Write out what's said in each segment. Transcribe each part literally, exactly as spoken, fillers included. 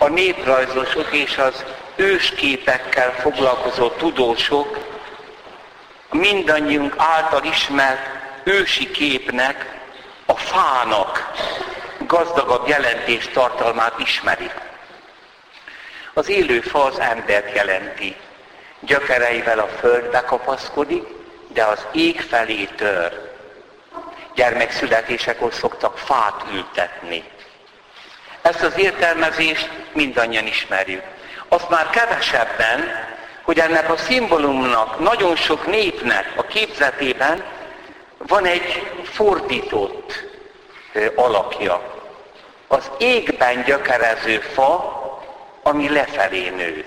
a néprajzosok és az ősképekkel foglalkozó tudósok mindannyiunk által ismert ősi képnek, a fának gazdagabb jelentéstartalmát ismerik. Az élő fa az embert jelenti. Gyökereivel a földbe kapaszkodik, de az ég felé tör. Gyermekszületésekor szoktak fát ültetni. Ezt az értelmezést mindannyian ismerjük. Azt már kevesebben, hogy ennek a szimbólumnak nagyon sok népnek a képzetében van egy fordított alakja. Az égben gyökerező fa, ami lefelé nő.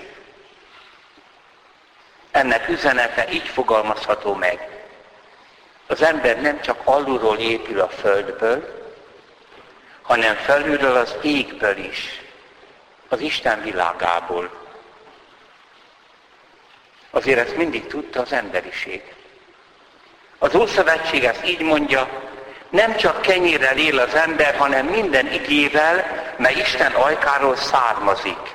Ennek üzenete így fogalmazható meg. Az ember nem csak alulról épül a földből, hanem felülről az égből is, az Isten világából. Azért ezt mindig tudta az emberiség. Az Ószövetség ezt így mondja, nem csak kenyérrel él az ember, hanem minden igével, mely Isten ajkáról származik.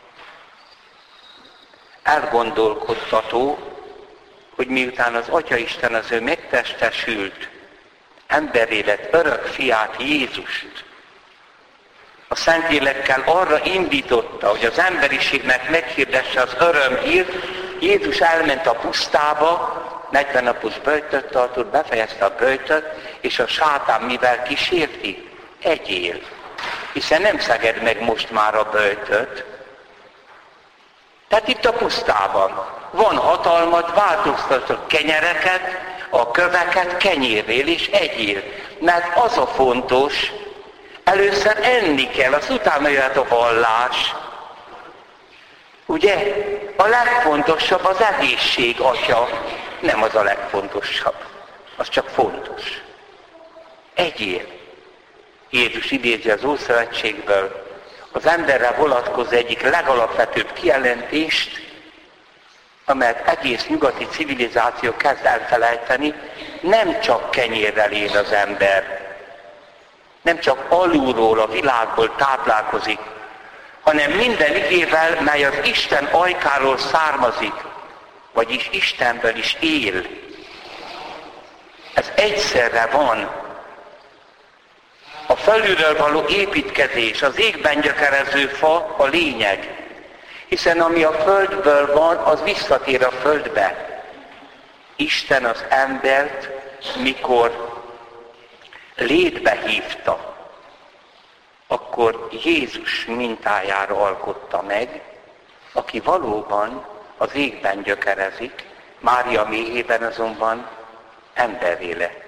Elgondolkodtató, hogy miután az Atyaisten az ő megtestesült, emberré lett örök fiát, Jézust, a Szentlélekkel arra indította, hogy az emberiségnek meghirdesse az örömhírt, Jézus elment a pusztába, negyven napos böjtöt tartott, befejezte a böjtöt, és a sátán mivel kísérti? Egyél. Hiszen nem szeged meg most már a böjtöt. Tehát itt a pusztában van hatalmad, változtatod kenyereket, a köveket kenyérrél és egyél. Mert az a fontos, először enni kell, az utána jöhet a vallás. Ugye? A legfontosabb az egészség, atya. Nem az a legfontosabb. Az csak fontos. Egyél. Jézus idézi az Ószövetségből az emberre vonatkozó egyik legalapvetőbb kijelentést, amelyet egész nyugati civilizáció kezd elfelejteni, nem csak kenyérrel él az ember, nem csak alulról, a világból táplálkozik, hanem minden igével, mely az Isten ajkáról származik, vagyis Istenből is él. Ez egyszerre van. A felülről való építkezés, az égben gyökerező fa a lényeg. Hiszen ami a földből van, az visszatér a földbe. Isten az embert, mikor létbe hívta, akkor Jézus mintájára alkotta meg, aki valóban az égben gyökerezik, Mária méhében azonban emberré lett.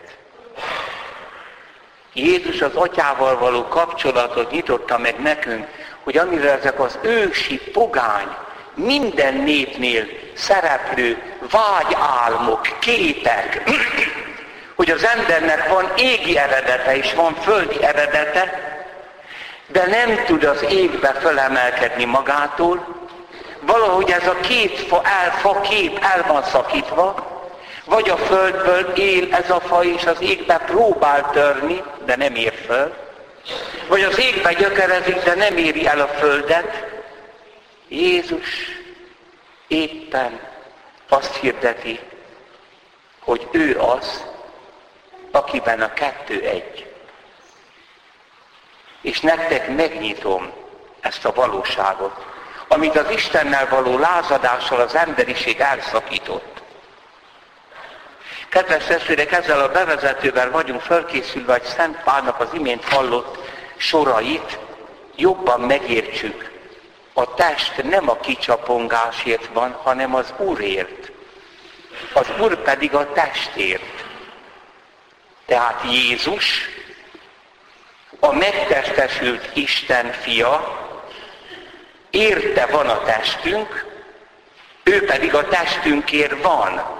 Jézus az atyával való kapcsolatot nyitotta meg nekünk, hogy amivel ezek az ősi pogány, minden népnél szereplő vágyálmok, képek, hogy az embernek van égi eredete és van földi eredete, de nem tud az égbe fölemelkedni magától, valahogy ez a két fa, el, fa kép el van szakítva, vagy a földből él ez a fa, és az égbe próbál törni, de nem ér föl, vagy az égbe gyökerezik, de nem éri el a földet. Jézus éppen azt hirdeti, hogy ő az, akiben a kettő egy. És nektek megnyitom ezt a valóságot, amit az Istennel való lázadással az emberiség elszakított. Kedves testvérek, ezzel a bevezetővel vagyunk fölkészülve, hogy Szent Pálnak az imént hallott sorait jobban megértsük. A test nem a kicsapongásért van, hanem az Úrért. Az Úr pedig a testért. Tehát Jézus, a megtestesült Isten fia, érte van a testünk, ő pedig a testünkért van.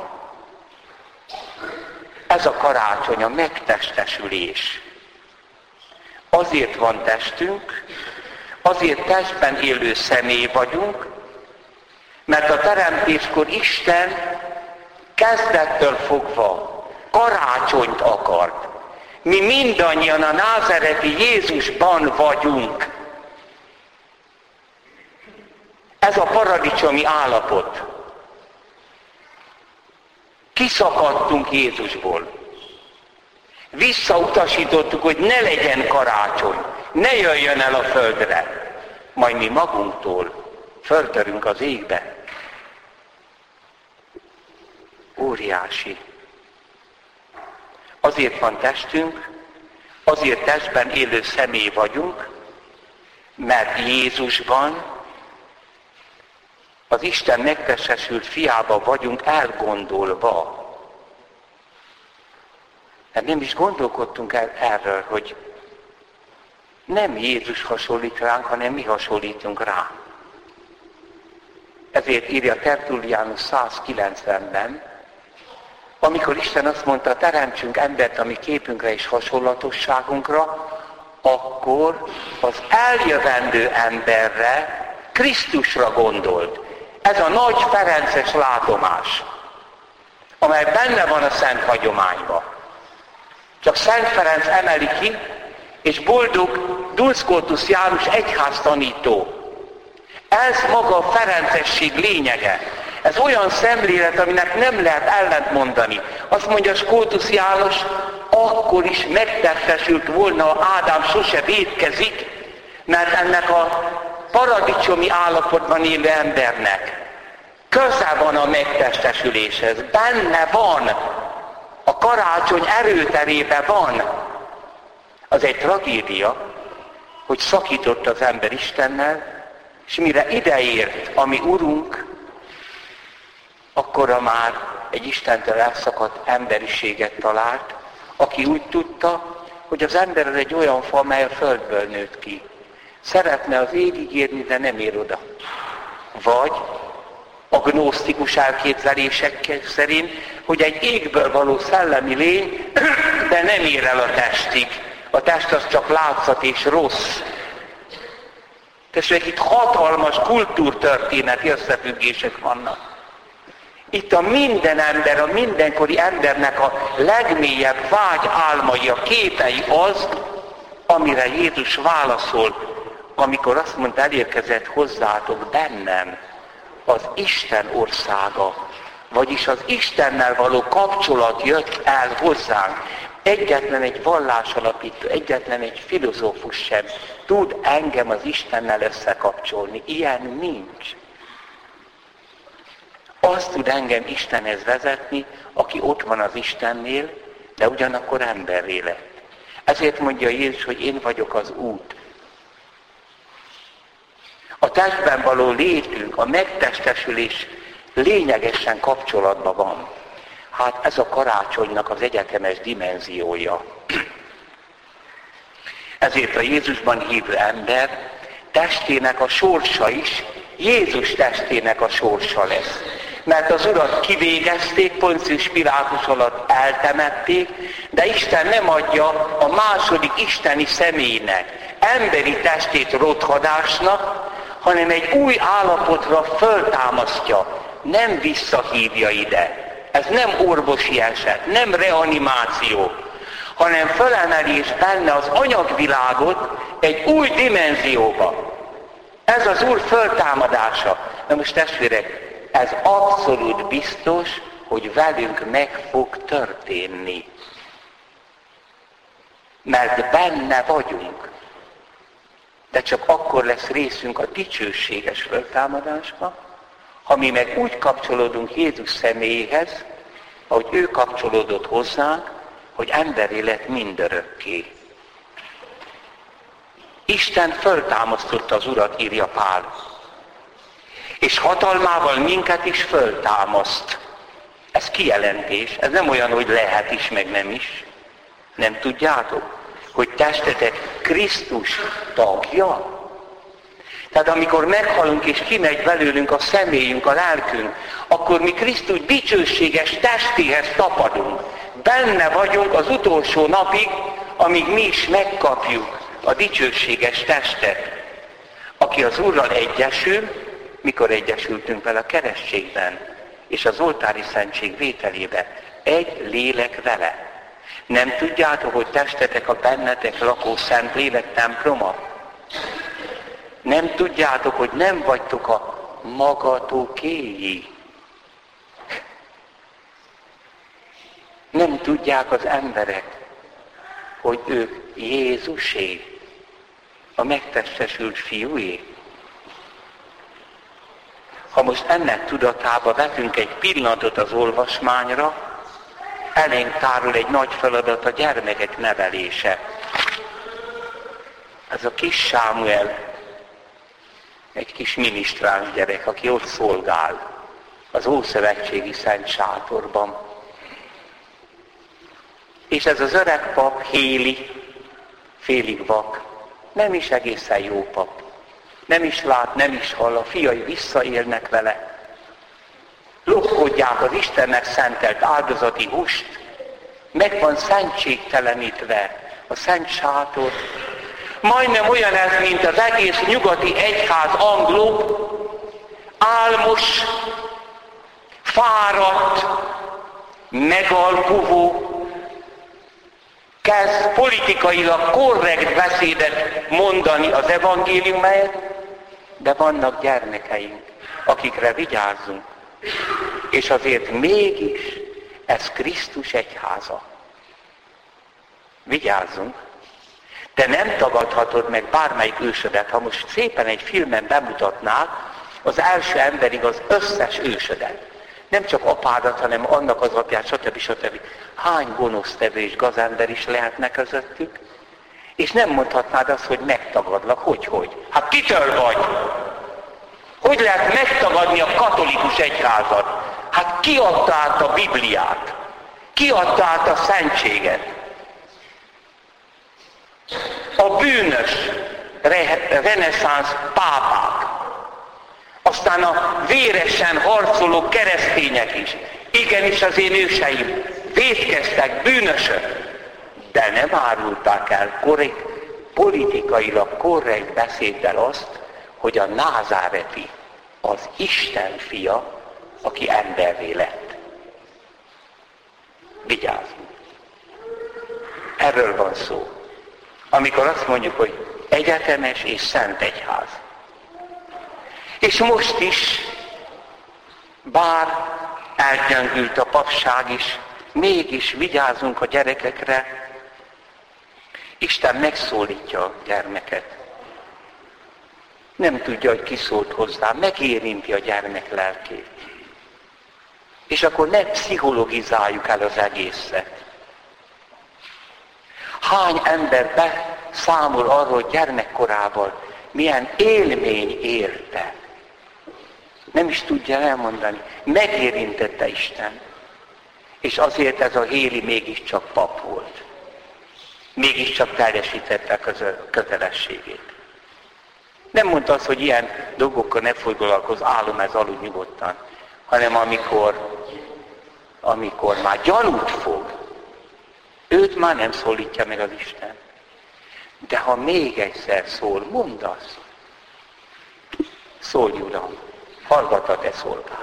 Ez a karácsony, a megtestesülés. Azért van testünk, azért testben élő személy vagyunk, mert a teremtéskor Isten kezdettől fogva karácsonyt akart. Mi mindannyian a názáreti Jézusban vagyunk. Ez a paradicsomi állapot. Kiszakadtunk Jézusból. Visszautasítottuk, hogy ne legyen karácsony, ne jöjjön el a földre. Majd mi magunktól föltörünk az égbe. Óriási. Azért van testünk, azért testben élő személy vagyunk, mert Jézusban, az Isten megtestesült fiába vagyunk elgondolva. Hát nem is gondolkodtunk el erről, hogy nem Jézus hasonlít ránk, hanem mi hasonlítunk rá. Ezért írja Tertullianus százkilencvenben, amikor Isten azt mondta, teremtsünk embert a mi képünkre és hasonlatosságunkra, akkor az eljövendő emberre, Krisztusra gondolt. Ez a nagy ferences látomás, amely benne van a szent hagyományban. Csak Szent Ferenc emeli ki, és boldog Dulsz Scotus János egyháztanító. Ez maga a ferencesség lényege. Ez olyan szemlélet, aminek nem lehet ellentmondani. Azt mondja Scotus János, akkor is megtestesült volna, ha Ádám sose vétkezik, mert ennek a paradicsomi állapotban élő embernek köze van a megtestesüléshez. Benne van, a karácsony erőterében van. Az egy tragédia, hogy szakított az ember Istennel, és mire ideért a mi Urunk, akkora már egy Istentől elszakadt emberiséget talált, aki úgy tudta, hogy az ember az egy olyan fa, mely a földből nőtt ki. Szeretne az égig érni, de nem ér oda. Vagy a gnósztikus elképzelések szerint, hogy egy égből való szellemi lény, de nem ér el a testig. A test az csak látszat és rossz. Tessék, itt hatalmas kultúrtörténeti összefüggések vannak. Itt a minden ember, a mindenkori embernek a legmélyebb vágy álmai, a képei az, amire Jézus válaszol, amikor azt mondta, elérkezett hozzátok bennem az Isten országa, vagyis az Istennel való kapcsolat jött el hozzánk. Egyetlen egy vallásalapító, egyetlen egy filozófus sem tud engem az Istennel összekapcsolni. Ilyen nincs. Azt tud engem Istenhez vezetni, aki ott van az Istennél, de ugyanakkor emberré lett. Ezért mondja Jézus, hogy én vagyok az út. A testben való létünk, a megtestesülés lényegesen kapcsolatban van. Hát ez a karácsonynak az egyetemes dimenziója. Ezért a Jézusban hívő ember testének a sorsa is Jézus testének a sorsa lesz. Mert az Urat kivégezték, Poncius Pilátus alatt eltemették, de Isten nem adja a második isteni személynek emberi testét rothadásnak, hanem egy új állapotra föltámasztja, nem visszahívja ide. Ez nem orvosi eset, nem reanimáció, hanem fölemeli is benne az anyagvilágot egy új dimenzióba. Ez az Úr föltámadása. Na most testvérek, ez abszolút biztos, hogy velünk meg fog történni. Mert benne vagyunk. De csak akkor lesz részünk a dicsőséges föltámadásba, ha mi meg úgy kapcsolódunk Jézus személyéhez, ahogy ő kapcsolódott hozzánk, hogy emberi lett mindörökké. Isten föltámasztotta az Urat, írja Pál. És hatalmával minket is föltámaszt. Ez kijelentés, ez nem olyan, hogy lehet is, meg nem is. Nem tudjátok, hogy testetek Krisztus tagja? Tehát amikor meghalunk és kimegy belőlünk a személyünk, a lelkünk, akkor mi Krisztus dicsőséges testéhez tapadunk. Benne vagyunk az utolsó napig, amíg mi is megkapjuk a dicsőséges testet. Aki az Úrral egyesül, mikor egyesültünk vele a keresztségben, és az oltári szentség vételében, egy lélek vele. Nem tudjátok, hogy testetek a bennetek lakó szent lélek temploma? Nem tudjátok, hogy nem vagytok a magatokéi. Nem tudják az emberek, hogy ők Jézusé, a megtestesült fiúé. Ha most ennek tudatába vetünk egy pillanatot az olvasmányra, elénk tárul egy nagy feladat, a gyermekek nevelése. Ez a kis Sámuel, egy kis minisztráns gyerek, aki ott szolgál az Ószövetségi Szent Sátorban. És ez az öreg pap, Héli, félig vak, nem is egészen jó pap. Nem is lát, nem is hall, a fiai visszaélnek vele. Lopkodják az Istennek szentelt áldozati húst, meg van szentségtelenítve a Szent Sátor. Majdnem olyan ez, mint az egész nyugati egyház angló, álmos, fáradt, megalkuvó, kezd politikailag korrekt beszédet mondani az evangélium helyett, de vannak gyermekeink, akikre vigyázzunk. És azért mégis ez Krisztus egyháza. Vigyázzunk. Te nem tagadhatod meg bármelyik ősödet. Ha most szépen egy filmen bemutatnák, az első emberig az összes ősödet. Nem csak apádat, hanem annak az apját, stb. stb. Hány gonosztevő és gazember is lehetne közöttük? És nem mondhatnád azt, hogy megtagadlak. Hogy, hogy? Hát kitől vagy? Hogy lehet megtagadni a katolikus egyházat? Hát ki adta át a Bibliát? Ki adta át a szentséget? A bűnös re- reneszánsz pápák, aztán a véresen harcoló keresztények is. Igenis az én őseim vétkeztek, bűnösök, de nem árulták el korrekt, politikailag korrekt beszéddel azt, hogy a názáreti az Isten fia, aki emberré lett. Vigyázzunk! Erről van szó. Amikor azt mondjuk, hogy egyetemes és szent egyház. És most is, bár elgyengült a papság is, mégis vigyázzunk a gyerekekre. Isten megszólítja a gyermeket. Nem tudja, hogy ki szólt hozzá, megérinti a gyermek lelkét. És akkor ne pszichologizáljuk el az egészet. Hány ember beszámol arról, hogy gyermekkorában milyen élmény érte. Nem is tudja elmondani. Megérintette Isten. És azért ez a Héli mégiscsak pap volt. Mégiscsak teljesítette a kötelességét. Nem mondta azt, hogy ilyen dolgokkal ne foglalkozz, állom ez aludj nyugodtan. Hanem amikor, amikor már gyanút fog, őt már nem szólítja meg az Isten. De ha még egyszer szól, mondd azt. Szólj, Uram, hallgat a te szolgád.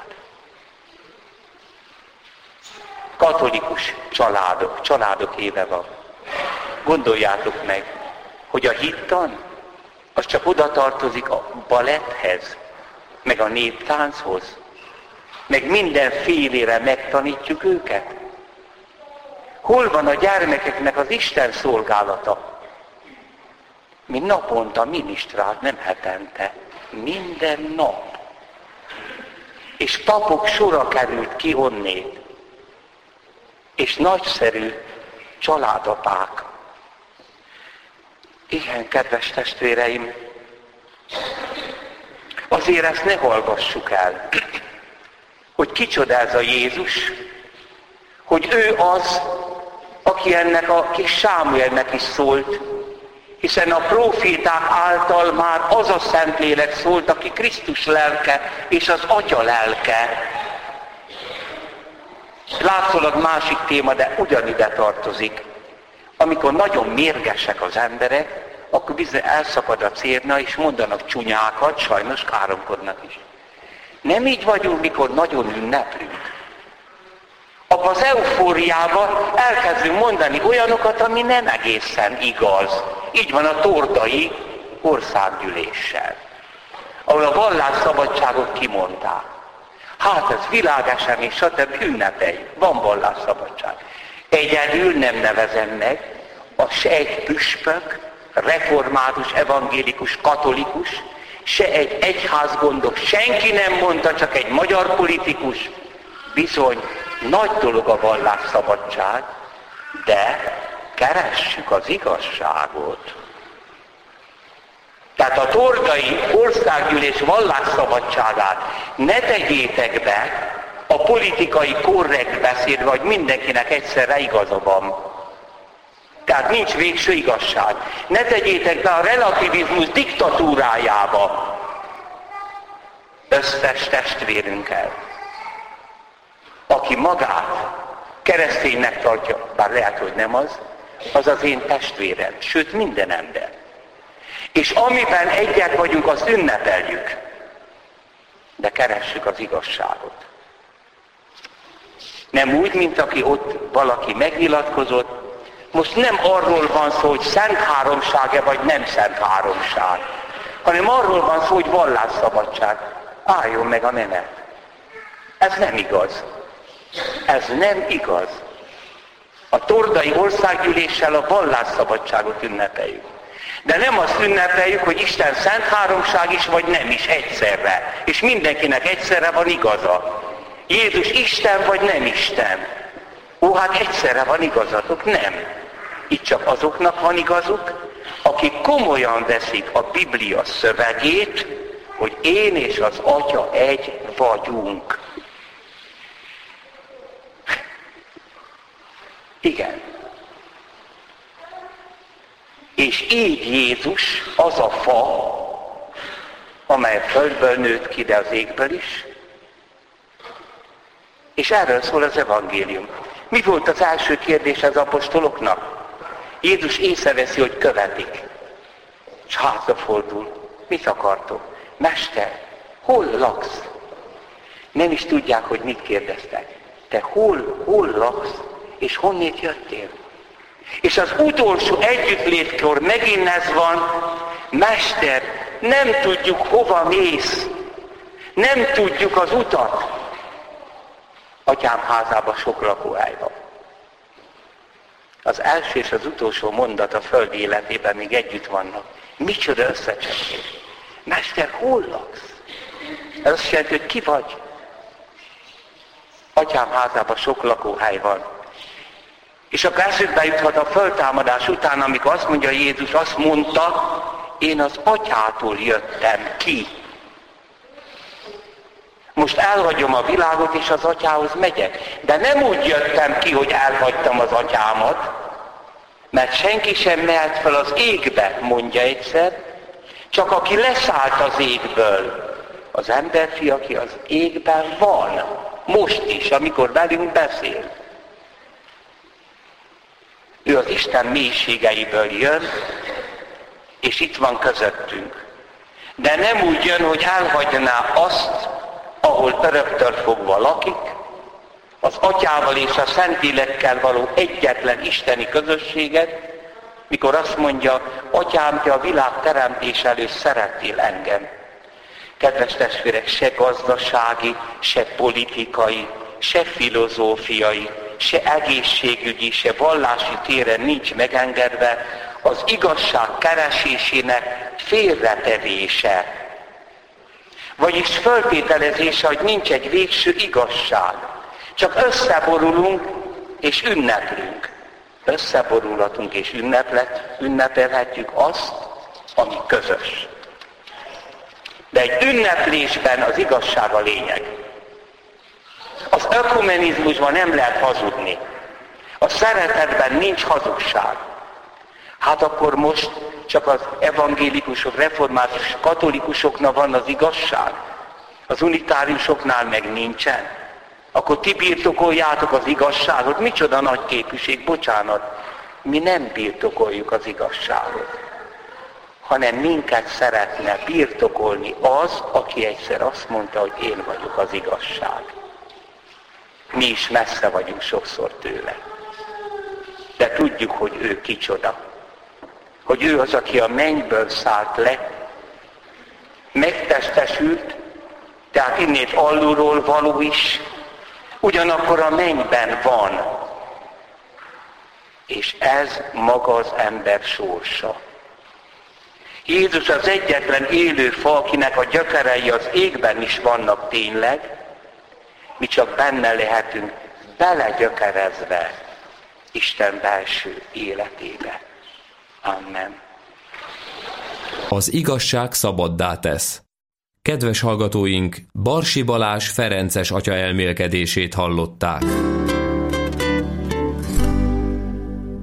Katolikus családok, családok éve van. Gondoljátok meg, hogy a hittan, az csak oda tartozik a baletthez, meg a néptánchoz, meg mindenfélére megtanítjuk őket. Hol van a gyermekeknek az Isten szolgálata? Mi naponta minisztrált, nem hetente, minden nap. És papok sora került ki onnét. És nagyszerű családapák. Igen, kedves testvéreim, azért ezt ne hallgassuk el, hogy kicsoda ez a Jézus, hogy ő az, aki ennek a kis Sámuelnek is szólt, hiszen a próféták által már az a Szentlélek szólt, aki Krisztus lelke és az Atya lelke. Látszólag másik téma, de ugyanide tartozik. Amikor nagyon mérgesek az emberek, akkor bizony elszakad a cérna, és mondanak csúnyákat, sajnos káromkodnak is. Nem így vagyunk, mikor nagyon ünneplünk. Abban az eufóriában elkezdünk mondani olyanokat, ami nem egészen igaz. Így van a tordai országgyűléssel. ahol a vallásszabadságot kimondták. Hát ez világesemény, stb. Ünnepeljük. Van vallásszabadság. Egyedül nem nevezem meg, az se egy püspök, református, evangélikus, katolikus, se egy egyházgondok, senki nem mondta, csak egy magyar politikus. Bizony, nagy dolog a vallásszabadság, de keressük az igazságot. Tehát a Tordai Országgyűlés vallásszabadságát ne tegyétek be a politikai korrekt beszédbe, hogy mindenkinek egyszerre igaza van. Tehát nincs végső igazság. Ne tegyétek be a relativizmus diktatúrájába összes testvérünkkel, aki magát kereszténynek tartja, bár lehet, hogy nem az, az az én testvérem, sőt minden ember. És amiben egyek vagyunk, azt ünnepeljük, de keressük az igazságot. Nem úgy, mint aki ott valaki megnyilatkozott, most nem arról van szó, hogy szent háromság-e vagy nem szent háromság, hanem arról van szó, hogy vallásszabadság. Álljon meg a menet. Ez nem igaz. Ez nem igaz. A Tordai Országgyűléssel a vallásszabadságot ünnepeljük. De nem azt ünnepeljük, hogy Isten szent háromság is, vagy nem is egyszerre. És mindenkinek egyszerre van igaza. Jézus Isten, vagy nem Isten. Ó, hát egyszerre van igazatok? Nem. Itt csak azoknak van igazuk, akik komolyan veszik a Biblia szövegét, hogy én és az Atya egy vagyunk. Igen. És így Jézus az a fa, amely a földből nőtt ki, de az égből is. És erről szól az evangélium. Mi volt az első kérdés az apostoloknak? Jézus észreveszi, hogy követik. És hátrafordul. Mit akartok? Mester, hol laksz? Nem is tudják, hogy mit kérdeztek. Te hol, hol laksz? És honnét jöttél? És az utolsó együttlétkor megint ez van, Mester, nem tudjuk, hova mész. Nem tudjuk az utat. Atyám házában sok lakóhely van. Az első és az utolsó mondat a földi életében még együtt vannak. Micsoda összecsengés. Mester, hol laksz? Ez azt jelenti, hogy ki vagy? Atyám házában sok lakóhely van. És akkor eszükbe juthat a föltámadás után, amikor azt mondja Jézus, azt mondta, én az Atyától jöttem ki. Most elhagyom a világot, és az Atyához megyek. De nem úgy jöttem ki, hogy elhagytam az Atyámat, mert senki sem mehet fel az égbe, mondja egyszer, csak aki leszállt az égből, az emberfi, aki az égben van, most is, amikor velünk beszél. Ő az Isten mélységeiből jön, és itt van közöttünk. De nem úgy jön, hogy elhagyná azt, ahol öröktől fogva lakik, az Atyával és a Szentlélekkel való egyetlen isteni közösséget, mikor azt mondja, Atyám, te a világ teremtés előtt szerettél engem. Kedves testvérek, se gazdasági, se politikai, se filozófiai, se egészségügyi, se vallási téren nincs megengedve az igazság keresésének félretevése. Vagyis föltételezése, hogy nincs egy végső igazság. Csak összeborulunk és ünneplünk. Összeborulhatunk és ünnepelhetjük azt, ami közös. De egy ünneplésben az igazság a lényeg. Az ökumenizmusban nem lehet hazudni. A szeretetben nincs hazugság. Hát akkor most csak az evangélikusok, református, katolikusoknak van az igazság. Az unitáriusoknál meg nincsen. Akkor ti birtokoljátok az igazságot. Micsoda nagy képűség, bocsánat. Mi nem birtokoljuk az igazságot, hanem minket szeretne birtokolni az, aki egyszer azt mondta, hogy én vagyok az igazság. Mi is messze vagyunk sokszor tőle. De tudjuk, hogy ő kicsoda. Hogy ő az, aki a mennyből szállt le, megtestesült, tehát innét alulról való is, ugyanakkor a mennyben van. És ez maga az ember sorsa. Jézus az egyetlen élő fa, akinek a gyökerei az égben is vannak tényleg, mi csak benne lehetünk belegyökerezve Isten belső életébe. Amen. Az igazság szabaddá tesz. Kedves hallgatóink, Barsi Balázs ferences atya elmélkedését hallották.